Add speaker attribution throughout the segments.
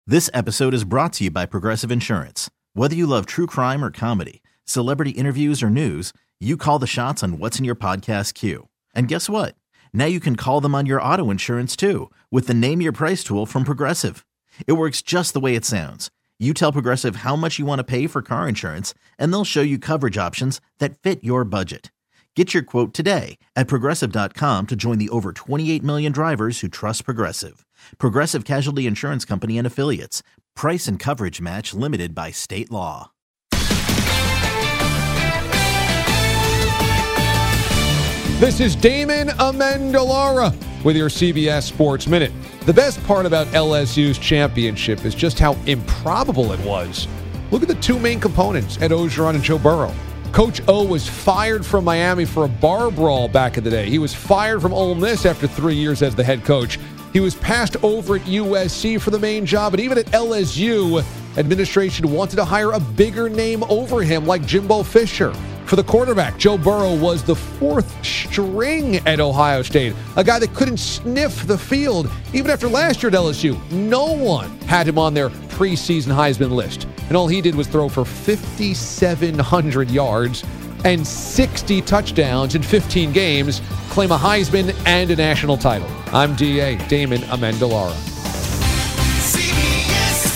Speaker 1: This episode is brought to you by Progressive Insurance. Whether you love true crime or comedy, celebrity interviews or news, you call the shots on what's in your podcast queue. And guess what? Now you can call them on your auto insurance too with the Name Your Price tool from Progressive. It works just the way it sounds. You tell Progressive how much you want to pay for car insurance, and they'll show you coverage options that fit your budget. Get your quote today at Progressive.com to join the over 28 million drivers who trust Progressive. Progressive Casualty Insurance Company and Affiliates. Price and coverage match limited by state law.
Speaker 2: This is Damon Amendolara with your CBS Sports Minute. The best part about LSU's championship is just how improbable it was. Look at the two main components, Ed Orgeron and Joe Burrow. Coach O was fired from Miami for a bar brawl back in the day. He was fired from Ole Miss after 3 years as the head coach. He was passed over at USC for the main job, and even at LSU, administration wanted to hire a bigger name over him like Jimbo Fisher. For the quarterback, Joe Burrow was the fourth string at Ohio State, a guy that couldn't sniff the field. Even after last year at LSU, no one had him on their preseason Heisman list. And all he did was throw for 5,700 yards and 60 touchdowns in 15 games, claim a Heisman and a national title. I'm DA Damon Amendolara.
Speaker 3: CBS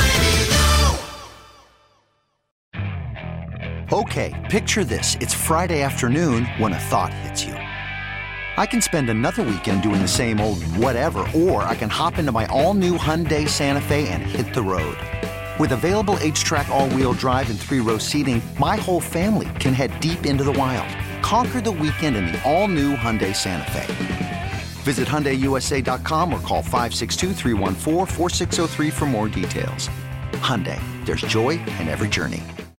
Speaker 3: Sports Radio.
Speaker 4: Okay, picture this. It's Friday afternoon when a thought hits you. I can spend another weekend doing the same old whatever, or I can hop into my all-new Hyundai Santa Fe and hit the road. With available H-Track all-wheel drive and 3-row seating, my whole family can head deep into the wild. Conquer the weekend in the all-new Hyundai Santa Fe. Visit HyundaiUSA.com or call 562-314-4603 for more details. Hyundai, there's joy in every journey.